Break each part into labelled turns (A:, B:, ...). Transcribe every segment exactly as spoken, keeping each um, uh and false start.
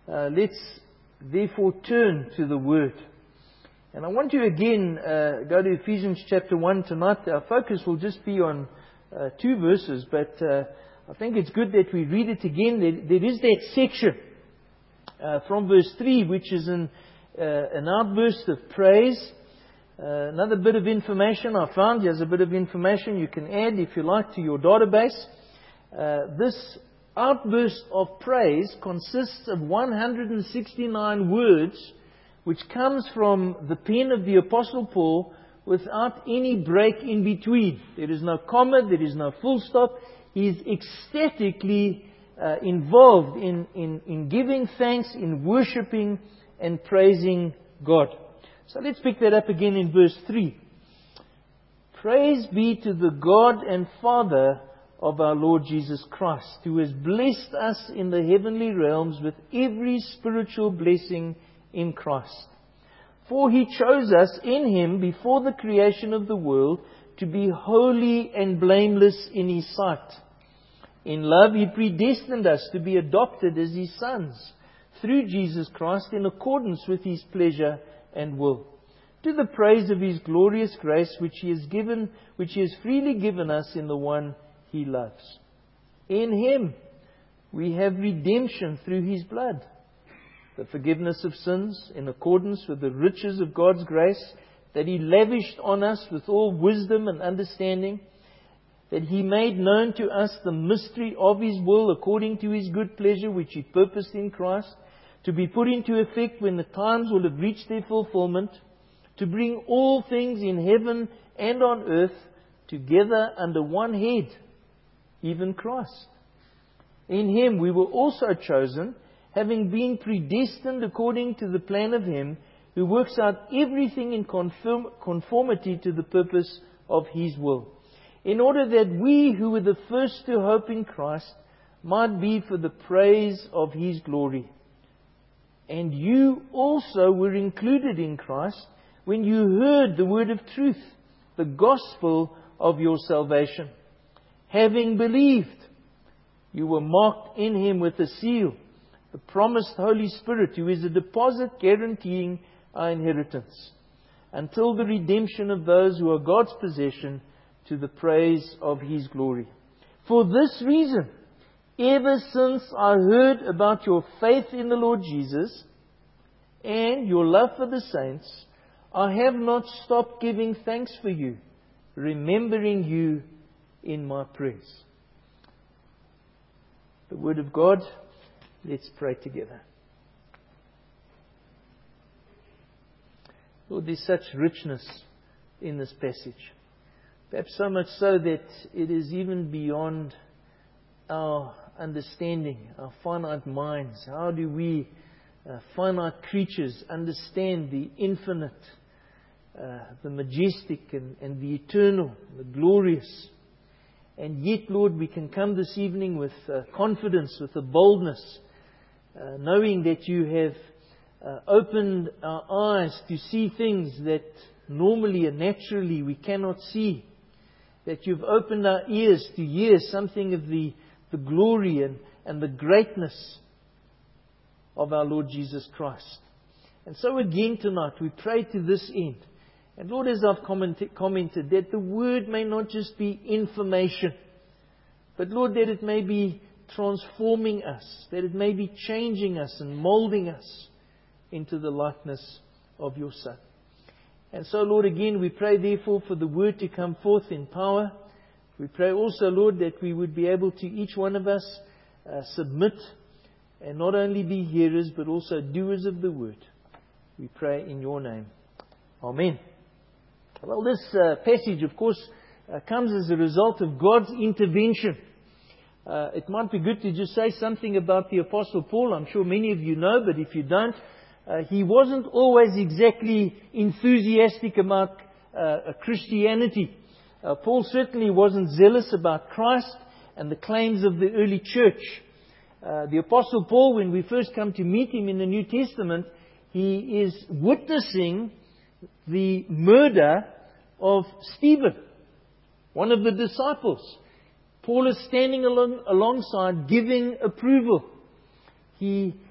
A: Uh, let's therefore turn to the Word. And I want to again uh, go to Ephesians chapter one tonight. Our focus will just be on uh, two verses, but uh, I think it's good that we read it again. There, there is that section uh, from verse three, which is an, uh, an outburst of praise. Uh, another bit of information I found. Here's a bit of information you can add, if you like, to your database. Uh, this outburst of praise consists of one hundred sixty-nine words, which comes from the pen of the Apostle Paul without any break in between. There is no comma, there is no full stop. He is ecstatically uh, involved in, in, in giving thanks, in worshipping and praising God. So let's pick that up again in verse three. Praise be to the God and Father of our Lord Jesus Christ, who has blessed us in the heavenly realms with every spiritual blessing in Christ. For He chose us in Him before the creation of the world to be holy and blameless in His sight. In love He predestined us to be adopted as His sons through Jesus Christ in accordance with His pleasure and will, to the praise of His glorious grace which He has given, which He has freely given us in the one He loves. In Him we have redemption through His blood, the forgiveness of sins in accordance with the riches of God's grace that He lavished on us with all wisdom and understanding, that He made known to us the mystery of His will according to His good pleasure which He purposed in Christ, to be put into effect when the times will have reached their fulfillment, to bring all things in heaven and on earth together under one head, even Christ. In Him we were also chosen, having been predestined according to the plan of Him who works out everything in conform, conformity to the purpose of His will, in order that we who were the first to hope in Christ might be for the praise of His glory. And you also were included in Christ when you heard the word of truth, the gospel of your salvation. Having believed, you were marked in Him with a seal, the promised Holy Spirit, who is a deposit guaranteeing our inheritance, until the redemption of those who are God's possession, to the praise of His glory. For this reason, ever since I heard about your faith in the Lord Jesus and your love for the saints, I have not stopped giving thanks for you, remembering you in my prayers. The Word of God. Let's pray together. Lord, there's such richness in this passage. Perhaps so much so that it is even beyond our understanding, our finite minds. How do we, uh, finite creatures, understand the infinite, uh, the majestic and, and the eternal, the glorious? And yet, Lord, we can come this evening with uh, confidence, with a boldness, uh, knowing that You have uh, opened our eyes to see things that normally and naturally we cannot see. That You've opened our ears to hear something of the, the glory and, and the greatness of our Lord Jesus Christ. And so again tonight we pray to this end. And Lord, as I've commented, commented, that the Word may not just be information, but Lord, that it may be transforming us, that it may be changing us and molding us into the likeness of Your Son. And so, Lord, again, we pray therefore for the Word to come forth in power. We pray also, Lord, that we would be able to, each one of us, uh, submit and not only be hearers, but also doers of the Word. We pray in Your name. Amen. Well, this uh, passage, of course, uh, comes as a result of God's intervention. Uh, it might be good to just say something about the Apostle Paul. I'm sure many of you know, but if you don't, uh, he wasn't always exactly enthusiastic about uh, Christianity. Uh, Paul certainly wasn't zealous about Christ and the claims of the early church. Uh, the Apostle Paul, when we first come to meet him in the New Testament, he is witnessing the murder of Stephen, one of the disciples. Paul is standing along, alongside, giving approval. He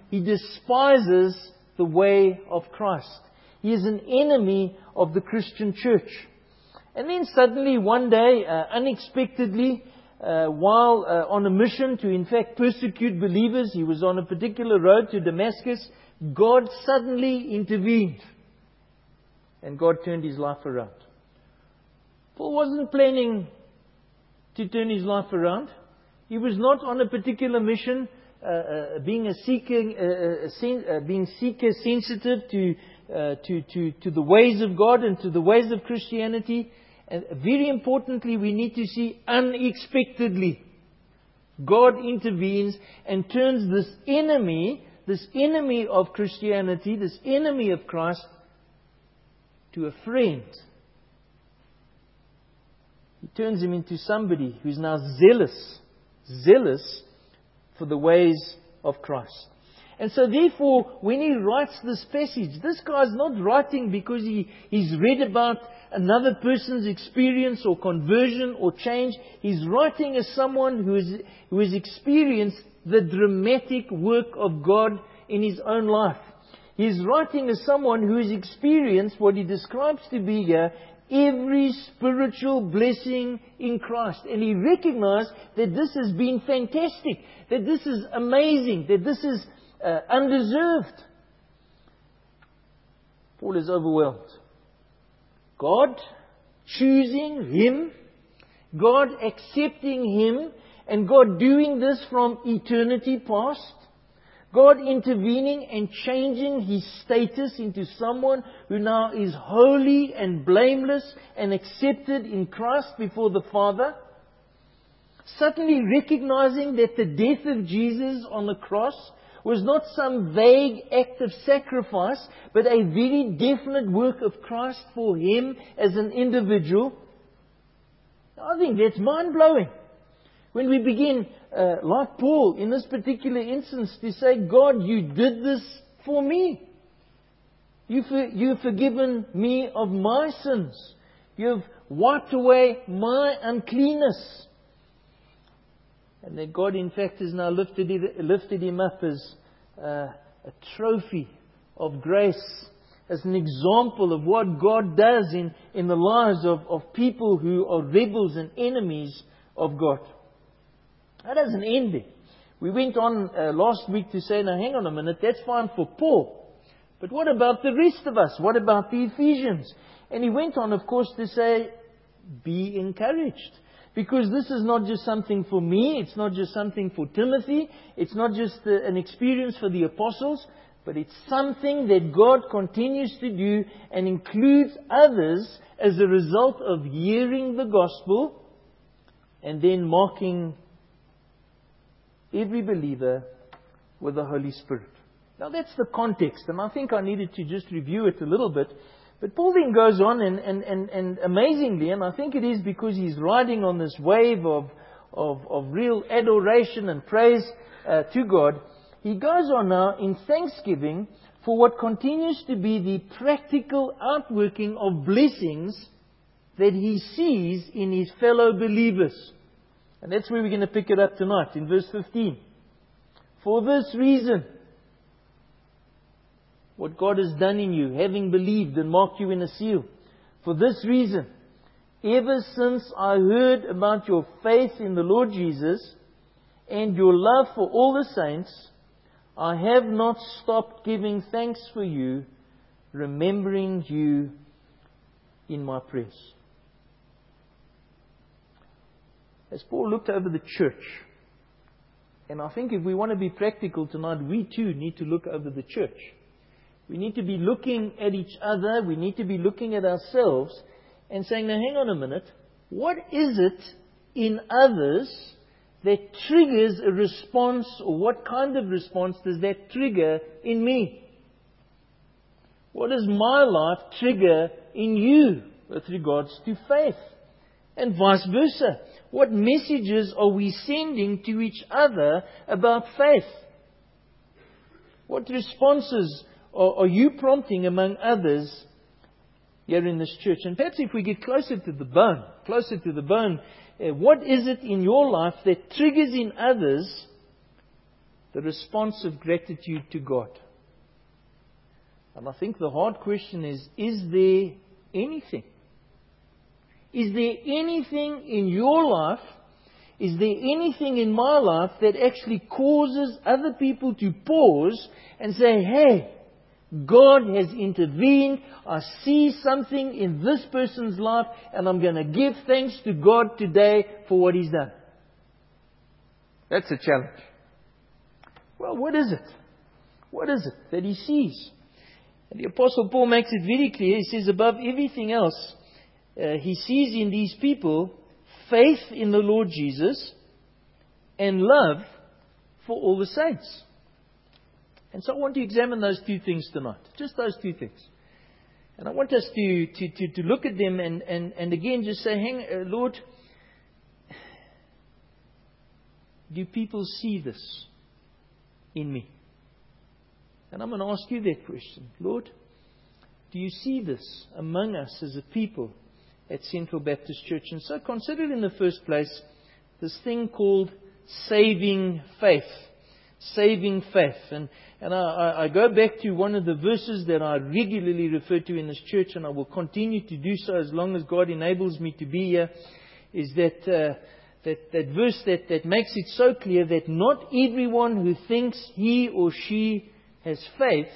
A: he despises the way of Christ. He is an enemy of the Christian church. And then suddenly one day, uh, unexpectedly, uh, while uh, on a mission to in fact persecute believers, he was on a particular road to Damascus, God suddenly intervened. And God turned his life around. Paul wasn't planning to turn his life around. He was not on a particular mission, uh, uh, being a seeker, uh, uh, sen- uh, being seeker sensitive to, uh, to to to the ways of God and to the ways of Christianity. And very importantly, we need to see unexpectedly, God intervenes and turns this enemy, this enemy of Christianity, this enemy of Christ, to a friend. He turns him into somebody who's now zealous, zealous for the ways of Christ. And so therefore, when he writes this passage, this guy's not writing because he, he's read about another person's experience or conversion or change. He's writing as someone who, is, who has experienced the dramatic work of God in his own life. He's writing as someone who has experienced what he describes to be here, every spiritual blessing in Christ. And he recognized that this has been fantastic, that this is amazing, that this is uh, undeserved. Paul is overwhelmed. God choosing him, God accepting him, and God doing this from eternity past. God intervening and changing his status into someone who now is holy and blameless and accepted in Christ before the Father. Suddenly recognizing that the death of Jesus on the cross was not some vague act of sacrifice, but a very definite work of Christ for him as an individual. I think that's mind-blowing. When we begin, uh, like Paul, in this particular instance, to say, God, you did this for me. You for, you've forgiven me of my sins. You've wiped away my uncleanness. And that God, in fact, has now lifted, lifted him up as uh, a trophy of grace, as an example of what God does in, in the lives of, of people who are rebels and enemies of God. That doesn't end there. We went on uh, last week to say, now hang on a minute, that's fine for Paul. But what about the rest of us? What about the Ephesians? And he went on, of course, to say, be encouraged. Because this is not just something for me, it's not just something for Timothy, it's not just uh, an experience for the apostles, but it's something that God continues to do and includes others as a result of hearing the gospel and then marking every believer with the Holy Spirit. Now that's the context, and I think I needed to just review it a little bit. But Paul then goes on, and, and, and, and amazingly, and I think it is because he's riding on this wave of, of, of real adoration and praise uh, to God, he goes on now in thanksgiving for what continues to be the practical outworking of blessings that he sees in his fellow believers. And that's where we're going to pick it up tonight, in verse fifteen. For this reason, what God has done in you, having believed and marked you in a seal. For this reason, ever since I heard about your faith in the Lord Jesus and your love for all the saints, I have not stopped giving thanks for you, remembering you in my prayers. As Paul looked over the church, and I think if we want to be practical tonight, we too need to look over the church. We need to be looking at each other, we need to be looking at ourselves and saying, now hang on a minute, what is it in others that triggers a response, or what kind of response does that trigger in me? What does my life trigger in you with regards to faith? And vice versa. What messages are we sending to each other about faith? What responses are, are you prompting among others here in this church? And perhaps if we get closer to the bone, closer to the bone, uh, what is it in your life that triggers in others the response of gratitude to God. And I think the hard question is, is there anything? Is there anything in your life, is there anything in my life that actually causes other people to pause and say, hey, God has intervened, I see something in this person's life, and I'm going to give thanks to God today for what He's done? That's a challenge. Well, what is it? What is it that He sees? And the Apostle Paul makes it very clear. He says, above everything else, uh, he sees in these people faith in the Lord Jesus and love for all the saints. And so I want to examine those two things tonight. Just those two things. And I want us to, to, to, to look at them and, and, and again just say, hang, uh, Lord, do people see this in me? And I'm going to ask you that question. Lord, do you see this among us as a people at Central Baptist Church? And so consider in the first place this thing called saving faith. Saving faith. And, and I, I go back to one of the verses that I regularly refer to in this church, and I will continue to do so as long as God enables me to be here, is that, uh, that, that verse that, that makes it so clear that not everyone who thinks he or she has faith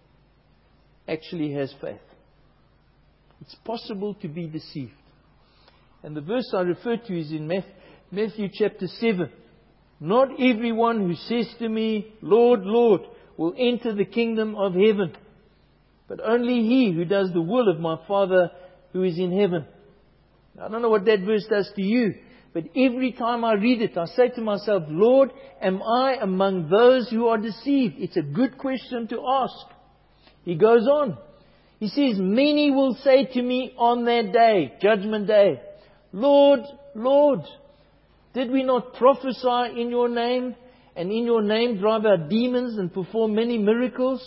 A: actually has faith. It's possible to be deceived. And the verse I refer to is in Matthew chapter seven. Not everyone who says to me, Lord, Lord, will enter the kingdom of heaven, but only he who does the will of my Father who is in heaven. Now, I don't know what that verse does to you, but every time I read it, I say to myself, Lord, am I among those who are deceived? It's a good question to ask. He goes on. He says, many will say to me on that day, Judgment Day, Lord, Lord, did we not prophesy in your name, and in your name drive out demons and perform many miracles?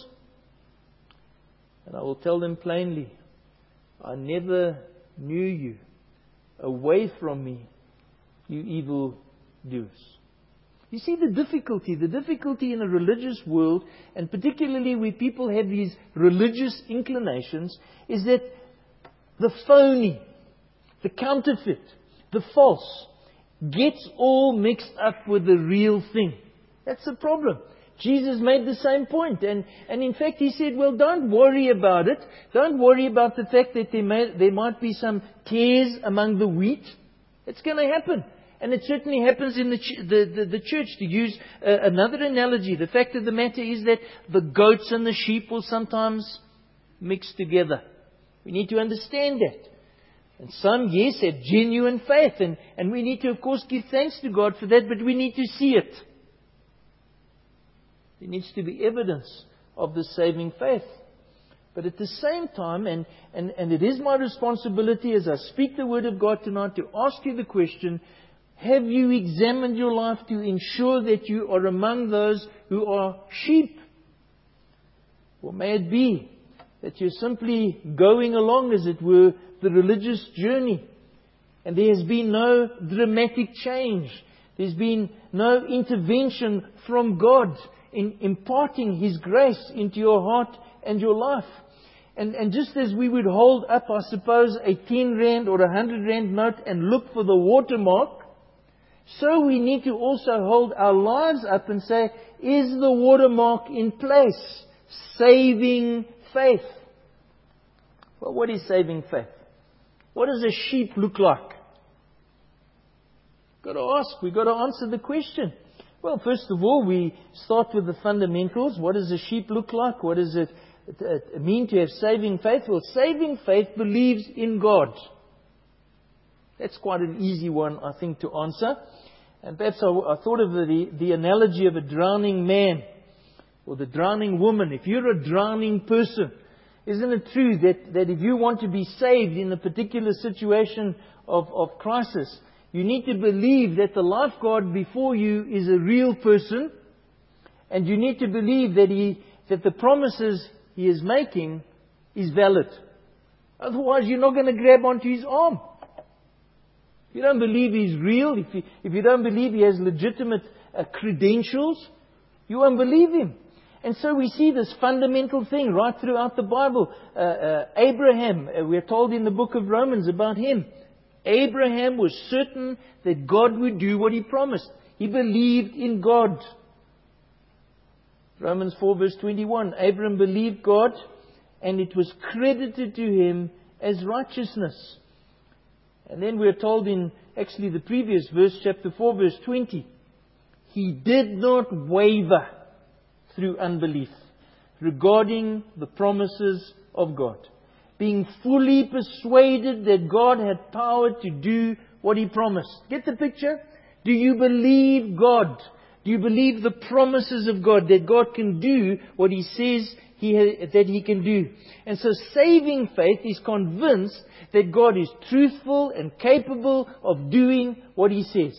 A: And I will tell them plainly, I never knew you. Away from me, you evil doers. You see the difficulty, the difficulty in a religious world, and particularly where people have these religious inclinations, is that the phony, the counterfeit, the false, gets all mixed up with the real thing. That's the problem. Jesus made the same point. And, and in fact, He said, well, don't worry about it. Don't worry about the fact that there, may, there might be some tares among the wheat. It's going to happen. And it certainly happens in the, ch- the, the, the church. To use uh, another analogy, the fact of the matter is that the goats and the sheep will sometimes mix together. We need to understand that. And some, yes, have genuine faith. And, and we need to, of course, give thanks to God for that, but we need to see it. There needs to be evidence of the saving faith. But at the same time, and, and, and it is my responsibility as I speak the Word of God tonight to ask you the question, have you examined your life to ensure that you are among those who are sheep? Or may it be that you're simply going along, as it were, the religious journey. And there has been no dramatic change. There's been no intervention from God in imparting His grace into your heart and your life. And, and just as we would hold up, I suppose, a ten rand or a hundred rand note and look for the watermark, so we need to also hold our lives up and say, is the watermark in place? Saving faith. Well, what is saving faith? What does a sheep look like? We've got to ask. We've got to answer the question. Well, first of all, we start with the fundamentals. What does a sheep look like? What does it, it, it mean to have saving faith? Well, saving faith believes in God. That's quite an easy one, I think, to answer. And perhaps I, I thought of the, the analogy of a drowning man or the drowning woman. If you're a drowning person, isn't it true that, that if you want to be saved in a particular situation of, of crisis, you need to believe that the lifeguard before you is a real person, and you need to believe that he that the promises he is making is valid. Otherwise, you're not going to grab onto his arm. If you don't believe he's real, if you, if you don't believe he has legitimate uh, credentials, you won't believe Him. And so we see this fundamental thing right throughout the Bible. Uh, uh, Abraham, uh, we're told in the book of Romans about him. Abraham was certain that God would do what He promised. He believed in God. Romans four verse twenty-one. Abraham believed God, and it was credited to him as righteousness. And then we're told in actually the previous verse, chapter four verse twenty. He did not waver through unbelief regarding the promises of God, being fully persuaded that God had power to do what He promised. Get the picture? Do you believe God? Do you believe the promises of God, that God can do what He says he ha- that He can do? And so saving faith is convinced that God is truthful and capable of doing what He says.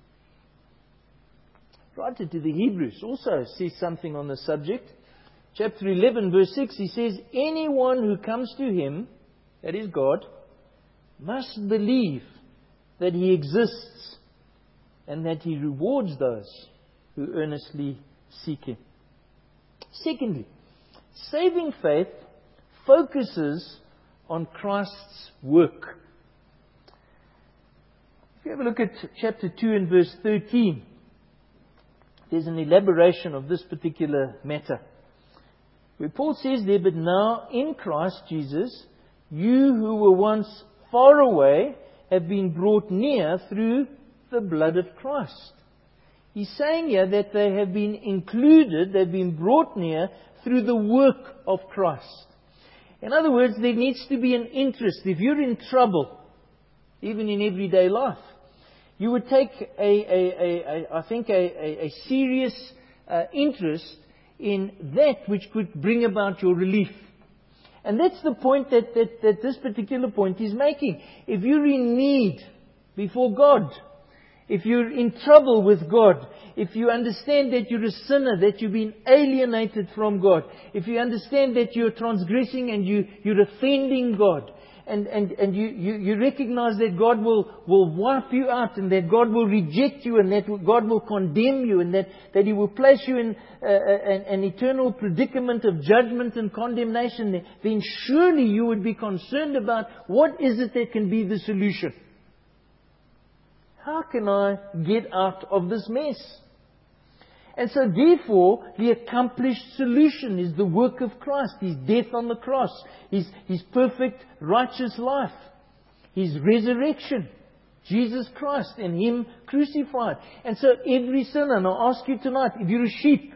A: Writer to the Hebrews also says something on the subject. Chapter eleven, verse six, he says, anyone who comes to Him, that is God, must believe that He exists and that He rewards those who earnestly seek Him. Secondly, saving faith focuses on Christ's work. If you have a look at chapter two and verse thirteen, there's an elaboration of this particular matter, where Paul says there, but now in Christ Jesus, you who were once far away have been brought near through the blood of Christ. He's saying here that they have been included, they've been brought near through the work of Christ. In other words, there needs to be an interest. If you're in trouble, even in everyday life, you would take, a, a, a, a, I think, a, a, a serious uh, interest in that which could bring about your relief. And that's the point that, that, that this particular point is making. If you're in need before God, if you're in trouble with God, if you understand that you're a sinner, that you've been alienated from God, if you understand that you're transgressing and you, you're offending God, and, and, and you, you, you recognize that God will, will wipe you out, and that God will reject you, and that God will condemn you, and that, that He will place you in uh, an, an eternal predicament of judgment and condemnation, then surely you would be concerned about what is it that can be the solution. How can I get out of this mess? And so therefore, the accomplished solution is the work of Christ. His death on the cross. His, His perfect righteous life. His resurrection. Jesus Christ and Him crucified. And so every sinner, and I'll ask you tonight, if you're a sheep,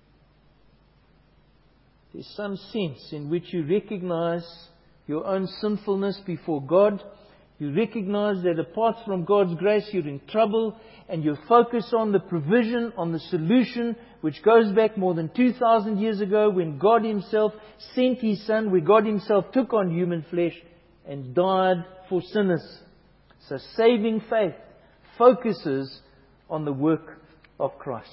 A: there's some sense in which you recognize your own sinfulness before God. You recognize that apart from God's grace, you're in trouble, and you focus on the provision, on the solution, which goes back more than two thousand years ago when God Himself sent His Son, where God Himself took on human flesh and died for sinners. So saving faith focuses on the work of Christ.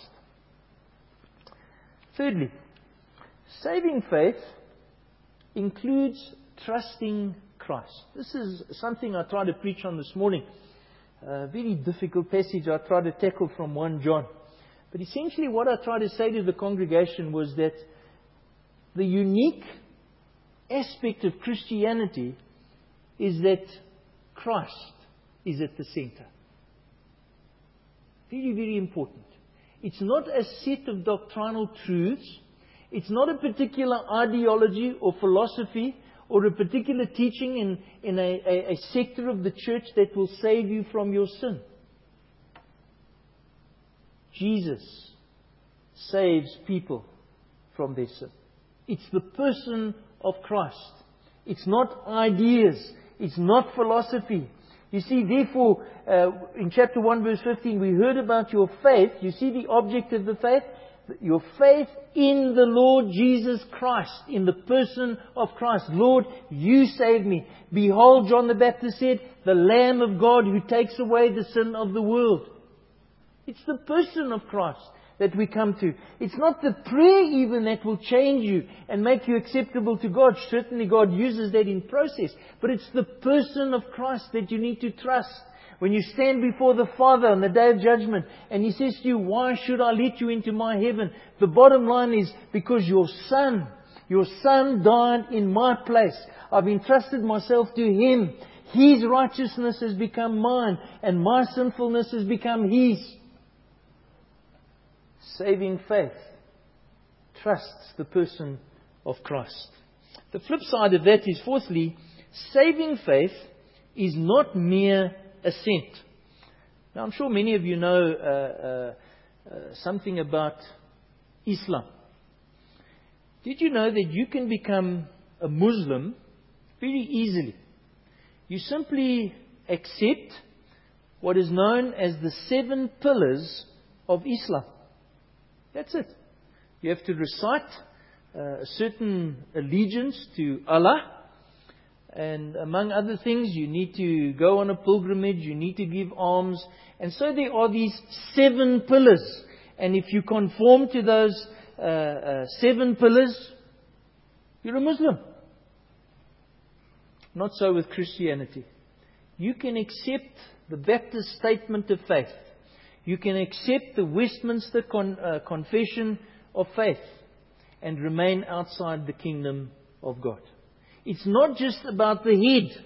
A: Thirdly, saving faith includes trusting Christ. This is something I tried to preach on this morning. A very difficult passage I tried to tackle from First John. But essentially what I tried to say to the congregation was that the unique aspect of Christianity is that Christ is at the center. Very, very important. It's not a set of doctrinal truths. It's not a particular ideology or philosophy or a particular teaching in, in a, a, a sector of the church that will save you from your sin. Jesus saves people from their sin. It's the person of Christ. It's not ideas. It's not philosophy. You see, therefore, uh, in chapter one verse fifteen, we heard about your faith. You see the object of the faith? Your faith in the Lord Jesus Christ, in the person of Christ. Lord, You saved me. Behold, John the Baptist said, the Lamb of God who takes away the sin of the world. It's the person of Christ that we come to. It's not the prayer even that will change you and make you acceptable to God. Certainly God uses that in process. But it's the person of Christ that you need to trust. When you stand before the Father on the day of judgment and He says to you, why should I let you into my heaven? The bottom line is, because your Son, your Son died in my place. I've entrusted myself to Him. His righteousness has become mine, and my sinfulness has become His. Saving faith trusts the person of Christ. The flip side of that is, fourthly, saving faith is not mere assent. Now, I'm sure many of you know uh, uh, uh, something about Islam. Did you know that you can become a Muslim very easily? You simply accept what is known as the seven pillars of Islam. That's it. You have to recite uh, a certain allegiance to Allah. And among other things, you need to go on a pilgrimage, you need to give alms. And so there are these seven pillars. And if you conform to those uh, uh, seven pillars, you're a Muslim. Not so with Christianity. You can accept the Baptist statement of faith. You can accept the Westminster con, uh, Confession of Faith and remain outside the kingdom of God. It's not just about the head.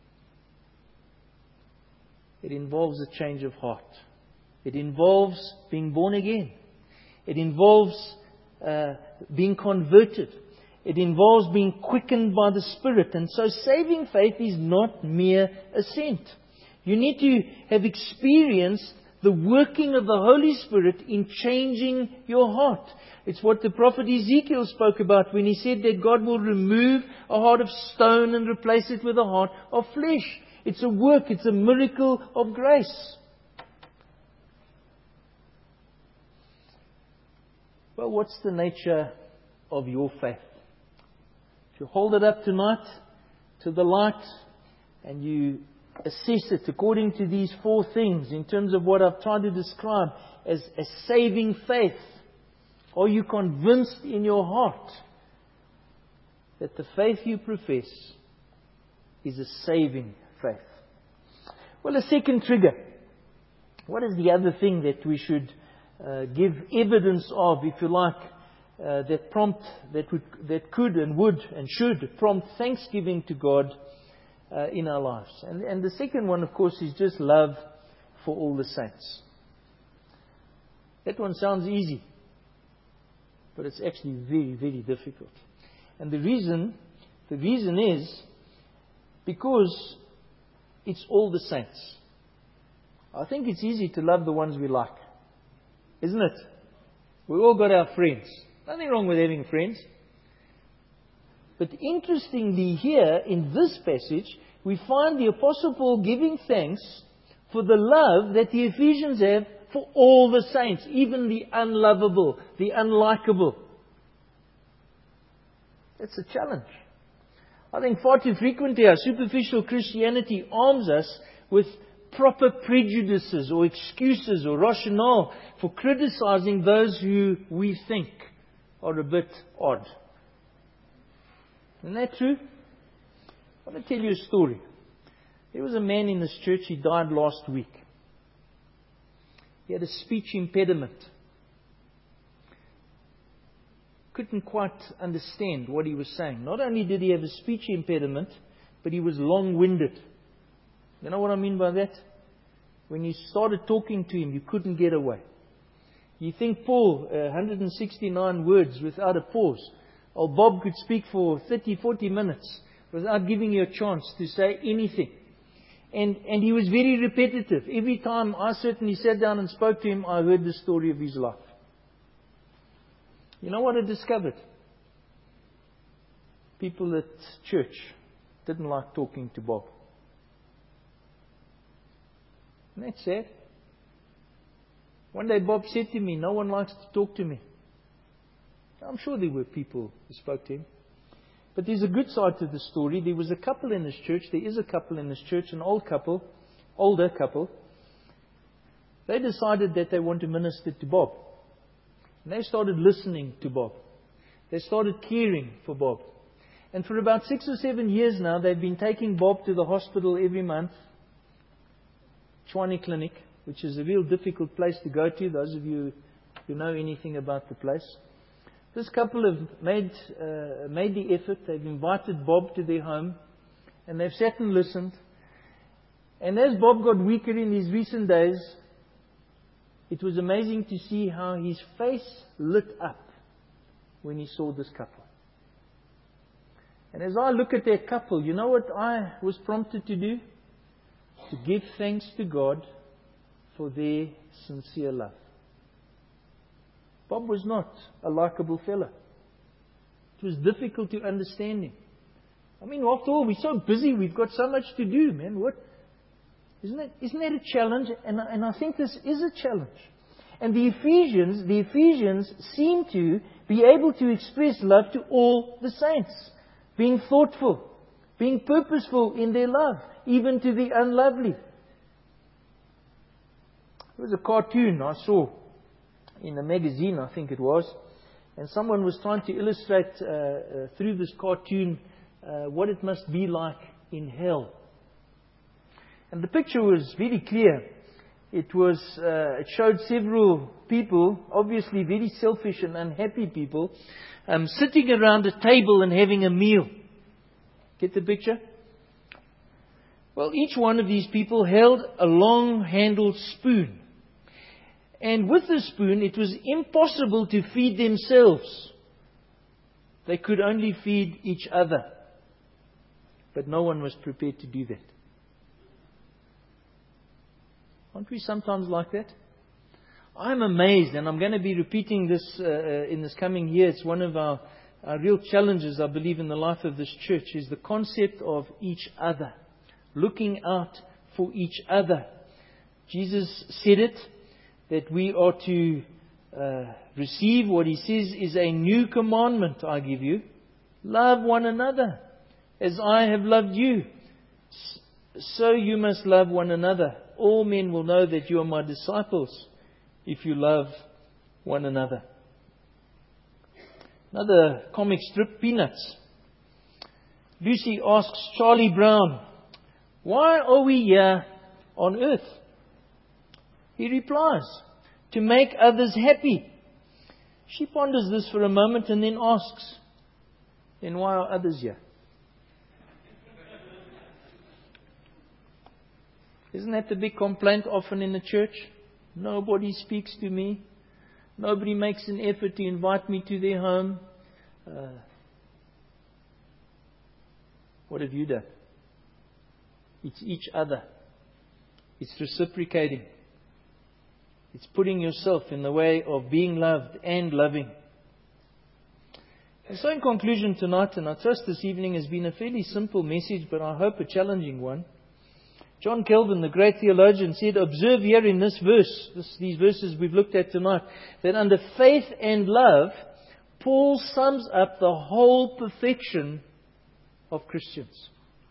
A: It involves a change of heart. It involves being born again. It involves uh, being converted. It involves being quickened by the Spirit. And so saving faith is not mere assent. You need to have experienced the working of the Holy Spirit in changing your heart. It's what the prophet Ezekiel spoke about when he said that God will remove a heart of stone and replace it with a heart of flesh. It's a work, it's a miracle of grace. Well, what's the nature of your faith? If you hold it up tonight to the light and you assess it according to these four things in terms of what I've tried to describe as a saving faith, are you convinced in your heart that the faith you profess is a saving faith? Well, a second trigger. What is the other thing that we should uh, give evidence of, if you like, uh, that prompt, that would, that could and would and should prompt thanksgiving to God uh, in our lives? And, and the second one, of course, is just love for all the saints. That one sounds easy, but it's actually very, very difficult. And the reason, the reason is because it's all the saints. I think it's easy to love the ones we like, isn't it? We all got our friends. Nothing wrong with having friends. But interestingly here, in this passage, we find the Apostle Paul giving thanks for the love that the Ephesians have for all the saints, even the unlovable, the unlikable. That's a challenge. I think far too frequently our superficial Christianity arms us with proper prejudices or excuses or rationale for criticizing those who we think are a bit odd. Isn't that true? I want to tell you a story. There was a man in this church, he died last week. He had a speech impediment. Couldn't quite understand what he was saying. Not only did he have a speech impediment, but he was long-winded. You know what I mean by that? When you started talking to him, you couldn't get away. You think Paul, uh, one hundred sixty-nine words without a pause. Oh, Bob could speak for thirty, forty minutes without giving you a chance to say anything. And, and he was very repetitive. Every time I certainly sat down and spoke to him, I heard the story of his life. You know what I discovered? People at church didn't like talking to Bob. And that's sad. One day Bob said to me, no one likes to talk to me. I'm sure there were people who spoke to him. But there's a good side to the story. There was a couple in this church. There is a couple in this church, an old couple, older couple. They decided that they want to minister to Bob. And they started listening to Bob. They started caring for Bob. And for about six or seven years now, they've been taking Bob to the hospital every month, Tshwane Clinic, which is a real difficult place to go to, those of you who know anything about the place. This couple have made, uh, made the effort. They've invited Bob to their home, and they've sat and listened. And as Bob got weaker in these recent days, it was amazing to see how his face lit up when he saw this couple. And as I look at that couple, you know what I was prompted to do? To give thanks to God for their sincere love. Bob was not a likable fella. It was difficult to understand him. I mean, after all, we're so busy, we've got so much to do, man. What? Isn't that, isn't that a challenge? And, and I think this is a challenge. And the Ephesians, the Ephesians seem to be able to express love to all the saints. Being thoughtful, being purposeful in their love, even to the unlovely. There was a cartoon I saw in a magazine, I think it was, and someone was trying to illustrate uh, uh, through this cartoon uh, what it must be like in hell. And the picture was very clear. It was, uh, it showed several people, obviously very selfish and unhappy people, um, sitting around a table and having a meal. Get the picture? Well, each one of these people held a long-handled spoon. And with the spoon, it was impossible to feed themselves. They could only feed each other. But no one was prepared to do that. Aren't we sometimes like that? I'm amazed, and I'm going to be repeating this uh, in this coming year. It's one of our, our real challenges, I believe, in the life of this church, is the concept of each other. Looking out for each other. Jesus said it, that we are to uh, receive what He says is a new commandment I give you. Love one another as I have loved you. So you must love one another. All men will know that you are my disciples if you love one another. Another comic strip, Peanuts. Lucy asks Charlie Brown, "Why are we here on earth?" He replies, "To make others happy." She ponders this for a moment and then asks, "Then why are others here?" Isn't that the big complaint often in the church? Nobody speaks to me. Nobody makes an effort to invite me to their home. Uh, what have you done? It's each other. It's reciprocating. It's putting yourself in the way of being loved and loving. And so in conclusion tonight, and I trust this evening has been a fairly simple message, but I hope a challenging one. John Calvin, the great theologian, said, observe here in this verse, this, these verses we've looked at tonight, that under faith and love, Paul sums up the whole perfection of Christians.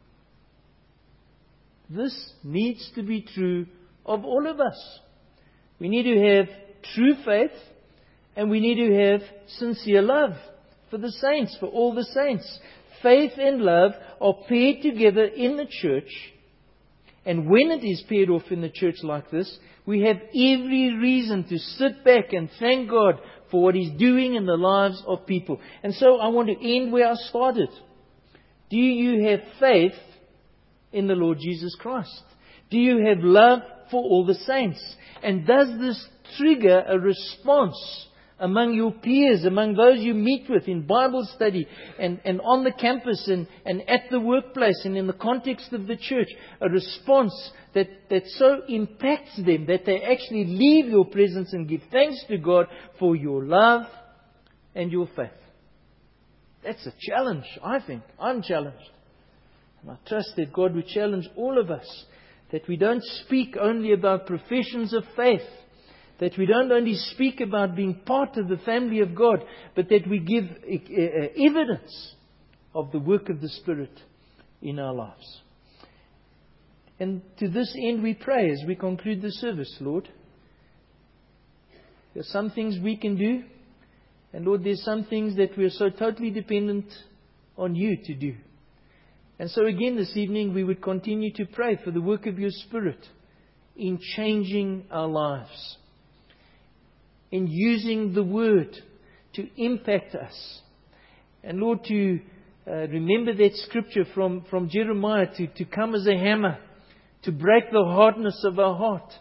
A: This needs to be true of all of us. We need to have true faith, and we need to have sincere love for the saints, for all the saints. Faith and love are paired together in the church. And when it is paired off in the church like this, we have every reason to sit back and thank God for what He's doing in the lives of people. And so I want to end where I started. Do you have faith in the Lord Jesus Christ? Do you have love for all the saints? And does this trigger a response among your peers, among those you meet with in Bible study and, and on the campus and, and at the workplace and in the context of the church, a response that, that so impacts them that they actually leave your presence and give thanks to God for your love and your faith? That's a challenge, I think. I'm challenged. And I trust that God will challenge all of us, that we don't speak only about professions of faith, that we don't only speak about being part of the family of God, but that we give evidence of the work of the Spirit in our lives. And to this end we pray as we conclude the service, Lord. There are some things we can do, and Lord, there's some things that we are so totally dependent on You to do. And so again this evening we would continue to pray for the work of Your Spirit in changing our lives, in using the Word to impact us. And Lord, to uh, remember that scripture from, from Jeremiah, to, to come as a hammer, to break the hardness of our heart.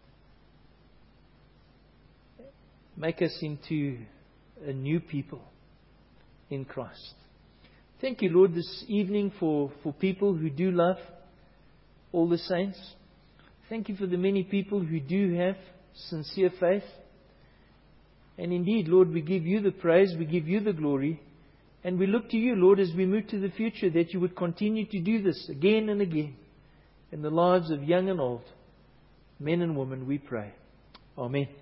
A: Make us into a new people in Christ. Thank you, Lord, this evening for, for people who do love all the saints. Thank you for the many people who do have sincere faith. And indeed, Lord, we give you the praise, we give you the glory, and we look to you, Lord, as we move to the future, that you would continue to do this again and again in the lives of young and old, men and women, we pray. Amen.